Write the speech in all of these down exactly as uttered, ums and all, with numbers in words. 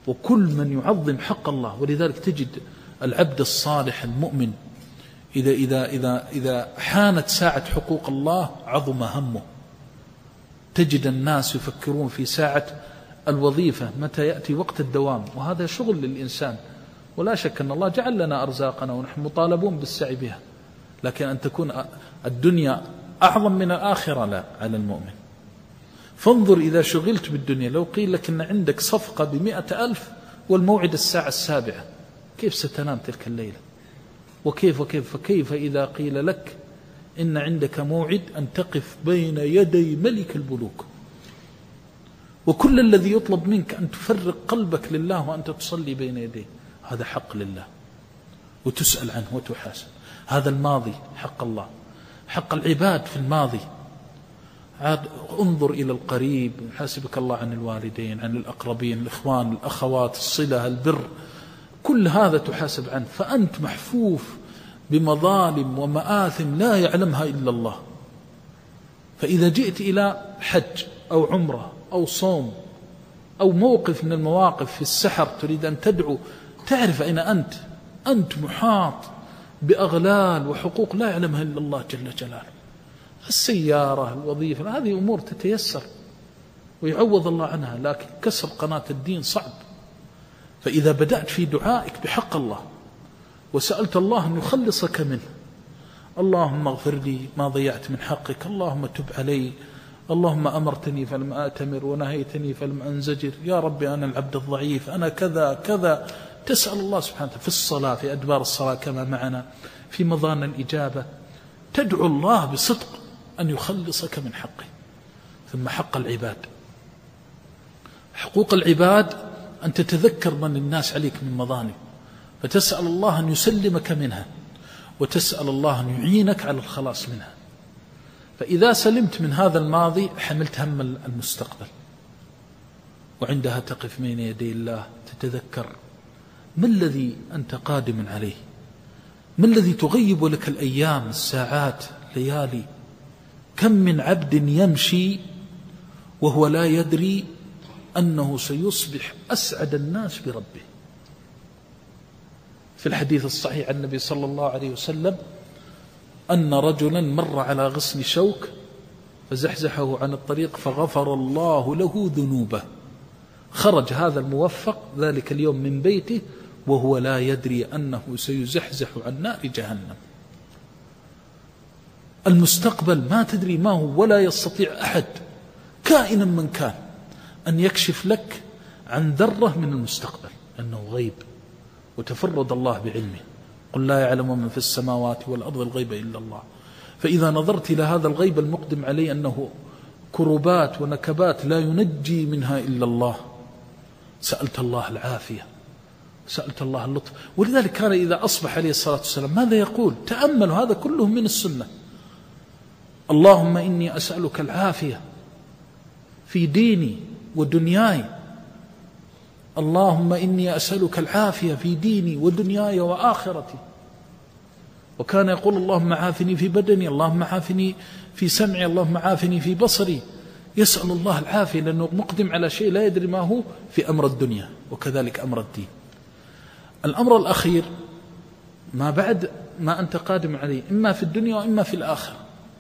وكل من يعظم حق الله. ولذلك تجد العبد الصالح المؤمن إذا, إذا, إذا, إذا حانت ساعة حقوق الله عظم همه. تجد الناس يفكرون في ساعة الوظيفة متى يأتي وقت الدوام، وهذا شغل للإنسان، ولا شك أن الله جعل لنا أرزاقنا ونحن مطالبون بالسعي بها، لكن أن تكون الدنيا أعظم من الآخرة لا على المؤمن. فانظر إذا شغلت بالدنيا، لو قيل لك أن عندك صفقة بمئة ألف والموعد الساعة السابعة، كيف ستنام تلك الليلة؟ وكيف وكيف فكيف إذا قيل لك إن عندك موعد أن تقف بين يدي ملك الملوك، وكل الذي يطلب منك أن تفرق قلبك لله وأنت تصلي بين يديه، هذا حق لله وتسأل عنه وتحاسب. هذا الماضي حق الله، حق العباد في الماضي. عاد انظر إلى القريب، يحاسبك الله عن الوالدين، عن الأقربين، الإخوان، الأخوات، الصلة، البر، كل هذا تحاسب عنه. فأنت محفوف بمظالم ومآثم لا يعلمها إلا الله. فإذا جئت إلى حج أو عمرة أو صوم أو موقف من المواقف في السحر تريد أن تدعو، تعرف أين أنت. أنت محاط بأغلال وحقوق لا يعلمها إلا الله جل جلاله. السيارة، الوظيفة، هذه أمور تتيسر ويعوض الله عنها، لكن كسر قناة الدين صعب. فإذا بدأت في دعائك بحق الله وسألت الله أن يخلصك منه، اللهم اغفر لي ما ضيعت من حقك، اللهم تب علي، اللهم أمرتني فلم آتمر ونهيتني فلم أنزجر، يا ربي أنا العبد الضعيف، أنا كذا كذا. تسأل الله سبحانه وتعالى في الصلاة، في أدبار الصلاة كما معنا، في مظان الإجابة، تدعو الله بصدق أن يخلصك من حقه. ثم حق العباد، حقوق العباد أن تتذكر من الناس عليك من مظالم، فتسأل الله أن يسلمك منها، وتسأل الله أن يعينك على الخلاص منها. فإذا سلمت من هذا الماضي حملت هم المستقبل، وعندها تقف بين يدي الله تتذكر ما الذي أنت قادم عليه، ما الذي تغيب لك الأيام، الساعات، ليالي. كم من عبد يمشي وهو لا يدري أنه سيصبح أسعد الناس بربه. في الحديث الصحيح عن النبي صلى الله عليه وسلم أن رجلا مر على غصن شوك فزحزحه عن الطريق فغفر الله له ذنوبه. خرج هذا الموفق ذلك اليوم من بيته وهو لا يدري أنه سيزحزح عن نار جهنم. المستقبل ما تدري ما هو، ولا يستطيع أحد كائنا من كان أن يكشف لك عن ذرة من المستقبل، أنه غيب وتفرد الله بعلمه. قل لا يعلم من في السماوات والأرض الغيب إلا الله. فإذا نظرت إلى هذا الغيب المقدم عليه أنه كربات ونكبات لا ينجي منها إلا الله، سألت الله العافية، سألت الله اللطف. ولذلك كان إذا أصبح عليه الصلاة والسلام ماذا يقول؟ تأملوا، هذا كله من السنة. اللهم إني أسألك العافية في ديني ودنياي، اللهم إني أسألك العافية في ديني ودنياي وآخرتي. وكان يقول اللهم عافني في بدني، اللهم عافني في سمعي، اللهم عافني في بصري. يسأل الله العافية لأنه مقدم على شيء لا يدري ما هو في أمر الدنيا وكذلك أمر الدين. الأمر الأخير ما بعد ما أنت قادم عليه، إما في الدنيا وإما في الآخرة.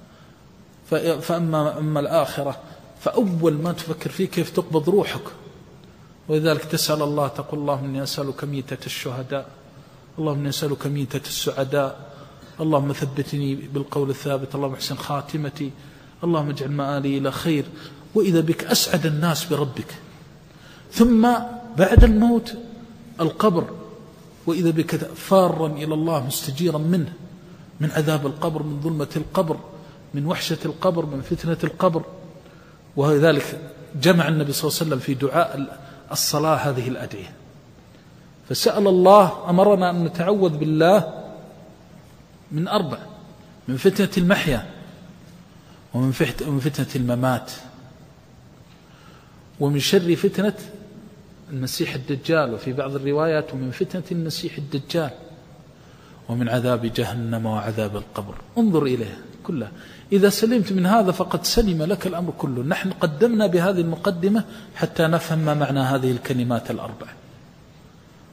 فأما أما الآخرة فأول ما تفكر فيه كيف تقبض روحك، ولذلك تسأل الله، تقول اللهم إني أسألك ميتة الشهداء، اللهم إني أسألك ميتة السعداء، اللهم ثبتني بالقول الثابت، اللهم احسن خاتمتي، اللهم اجعل مآلي إلى خير. وإذا بك أسعد الناس بربك. ثم بعد الموت القبر، وإذا بك فارا إلى الله مستجيرا منه، من عذاب القبر، من ظلمة القبر، من وحشة القبر، من فتنة القبر. وذلك جمع النبي صلى الله عليه وسلم في دعاء الصلاة هذه الأدعية. فسأل الله، أمرنا أن نتعوذ بالله من أربع: من فتنة المحيا، ومن فتنة الممات، ومن شر فتنة المسيح الدجال، وفي بعض الروايات ومن فتنة المسيح الدجال، ومن عذاب جهنم وعذاب القبر. انظر إليه كلها. إذا سلمت من هذا فقد سلم لك الأمر كله. نحن قدمنا بهذه المقدمة حتى نفهم ما معنى هذه الكلمات الأربع.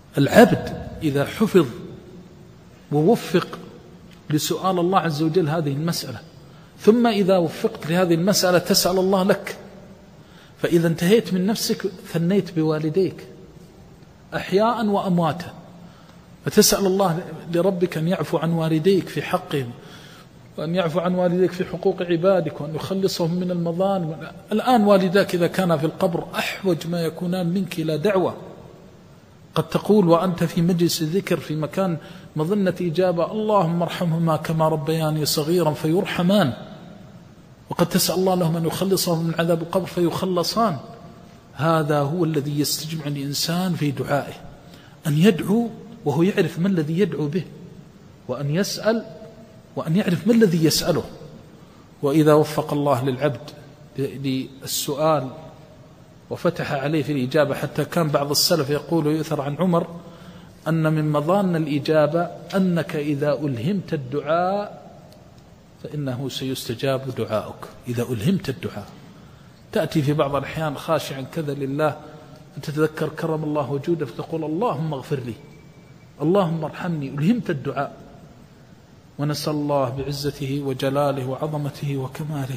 العبد إذا حفظ ووفق لسؤال الله عز وجل هذه المسألة، ثم إذا وفقت لهذه المسألة تسأل الله لك، فإذا انتهيت من نفسك ثنيت بوالديك أحياء وأمواتا، فتسأل الله لربك أن يعفو عن والديك في حقهم، وأن يعفو عن والديك في حقوق عبادك، وأن يخلصهم من المظالم. الآن والداك إذا كان في القبر أحوج ما يكونان منك إلى دعوة، قد تقول وأنت في مجلس ذكر في مكان مظنة إجابة اللهم ارحمهما كما ربياني صغيرا فيرحمان، وقد تسأل الله لهم أن يخلصهم من عذاب القبر فيخلصان. هذا هو الذي يستجمع الإنسان في دعائه، أن يدعو وهو يعرف ما الذي يدعو به، وأن يسأل وأن يعرف ما الذي يسأله. وإذا وفق الله للعبد للسؤال وفتح عليه في الإجابة، حتى كان بعض السلف يقول ويؤثر عن عمر أن من مظان الإجابة أنك إذا ألهمت الدعاء فإنه سيستجاب دعاؤك. إذا ألهمت الدعاء تأتي في بعض الأحيان خاشعا كذا لله، تتذكر كرم الله وجوده فتقول اللهم اغفر لي، اللهم ارحمني، ألهمت الدعاء. ونسأل الله بعزته وجلاله وعظمته وكماله،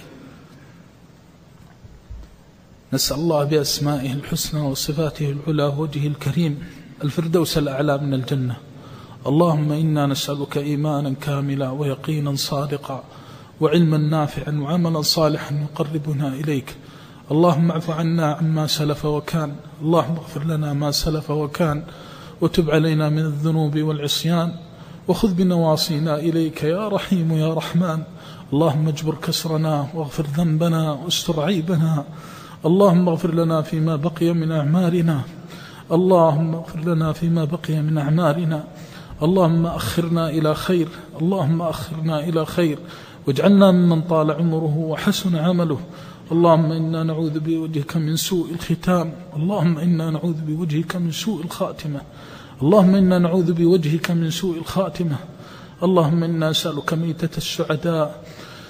نسأل الله بأسمائه الحسنى وصفاته العلى ووجهه الكريم الفردوس الأعلى من الجنة. اللهم إنا نسألك إيمانا كاملا ويقينا صادقا وعلما نافعا وعملا صالحا يقربنا إليك. اللهم اعف عنا عما سلف وكان، اللهم اغفر لنا ما سلف وكان، وتب علينا من الذنوب والعصيان، وخذ بنواصينا إليك يا رحيم يا رحمن. اللهم اجبر كسرنا واغفر ذنبنا واستر عيبنا. اللهم اغفر لنا فيما بقي من أعمارنا، اللهم اغفر لنا فيما بقي من أعمارنا. اللهم أخرنا إلى خير، اللهم أخرنا إلى خير، واجعلنا ممن طال عمره وحسن عمله. اللهم إنا نعوذ بوجهك من سوء الختام، اللهم إنا نعوذ بوجهك من سوء الخاتمة، اللهم إنا نعوذ بوجهك من سوء الخاتمة. اللهم إنا نسألك ميتة السعداء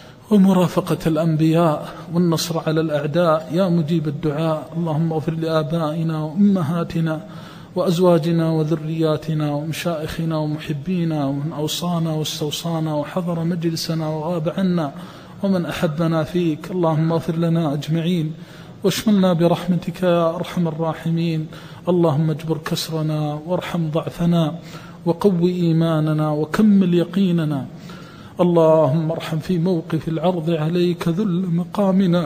ومرافقة الأنبياء والنصر على الأعداء يا مجيب الدعاء. اللهم اغفر لآبائنا وأمهاتنا وأزواجنا وذرياتنا ومشائخنا ومحبينا ومن أوصانا واستوصانا وحضر مجلسنا وغاب عنا ومن أحبنا فيك. اللهم اغفر لنا أجمعين واشملنا برحمتك يا أرحم الراحمين. اللهم اجبر كسرنا وارحم ضعفنا وقوي إيماننا وكمل يقيننا. اللهم ارحم في موقف العرض عليك ذل مقامنا،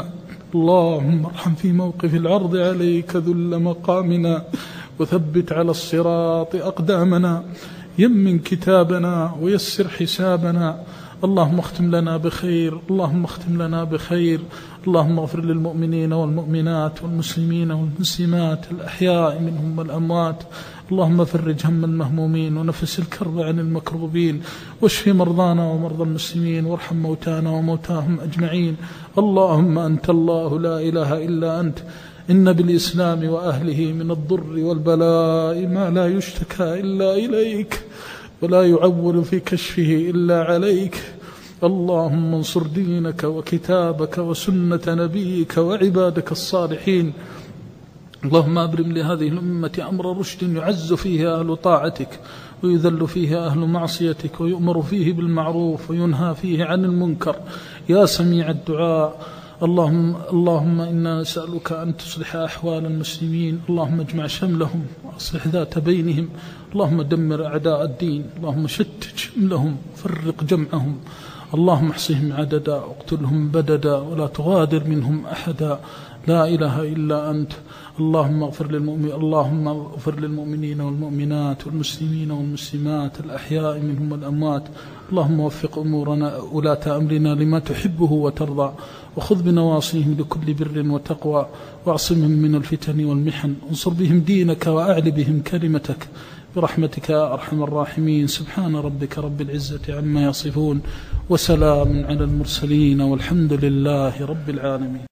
اللهم ارحم في موقف العرض عليك ذل مقامنا، وثبت على الصراط أقدامنا، يمن كتابنا ويسر حسابنا. اللهم اختم لنا بخير، اللهم اختم لنا بخير. اللهم اغفر للمؤمنين والمؤمنات والمسلمين والمسلمات الأحياء منهم والأموات. اللهم فرج هم المهمومين ونفس الكرب عن المكروبين، واشف مرضانا ومرضى المسلمين، وارحم موتانا وموتاهم أجمعين. اللهم أنت الله لا إله إلا أنت، إن بالإسلام وأهله من الضر والبلاء ما لا يشتكى إلا إليك، ولا يعول في كشفه إلا عليك. اللهم انصر دينك وكتابك وسنة نبيك وعبادك الصالحين. اللهم أبرم لهذه الأمة أمر رشد يعز فيه أهل طاعتك ويذل فيه أهل معصيتك، ويؤمر فيه بالمعروف وينهى فيه عن المنكر يا سميع الدعاء. اللهم, اللهم إنا نسألك أن تصلح أحوال المسلمين، اللهم اجمع شملهم وأصلح ذات بينهم، اللهم دمر أعداء الدين، اللهم شتت شملهم فرق جمعهم، اللهم احصهم عددا واقتلهم بددا ولا تغادر منهم أحدا. لا إله إلا أنت. اللهم اغفر للمؤمنين اللهم اغفر للمؤمنين والمؤمنات والمسلمين والمسلمات الأحياء منهم والأموات. اللهم وفق أمورنا ولاة أمرنا لما تحبه وترضى، وخذ بنواصيهم لكل بر وتقوى، واعصمهم من الفتن والمحن، انصر بهم دينك وأعل بهم كلمتك برحمتك يا أرحم الراحمين. سبحان ربك رب العزة عما يصفون، وسلام على المرسلين، والحمد لله رب العالمين.